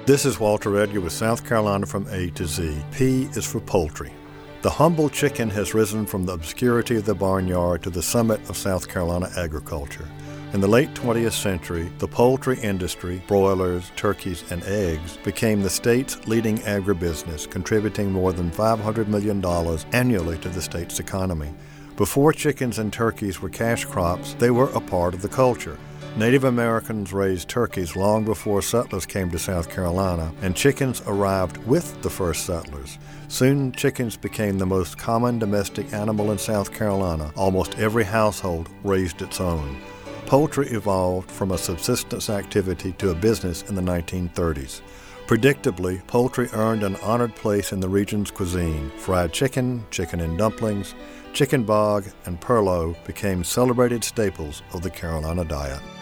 This is Walter Edgar with South Carolina from A to Z. P is for poultry. The humble chicken has risen from the obscurity of the barnyard to the summit of South Carolina agriculture. In the late 20th century, the poultry industry, broilers, turkeys, and eggs, became the state's leading agribusiness, contributing more than $500 million annually to the state's economy. Before chickens and turkeys were cash crops, they were a part of the culture. Native Americans raised turkeys long before settlers came to South Carolina, and chickens arrived with the first settlers. Soon, chickens became the most common domestic animal in South Carolina. Almost every household raised its own. Poultry evolved from a subsistence activity to a business in the 1930s. Predictably, poultry earned an honored place in the region's cuisine. Fried chicken, chicken and dumplings, chicken bog, and purlow became celebrated staples of the Carolina diet.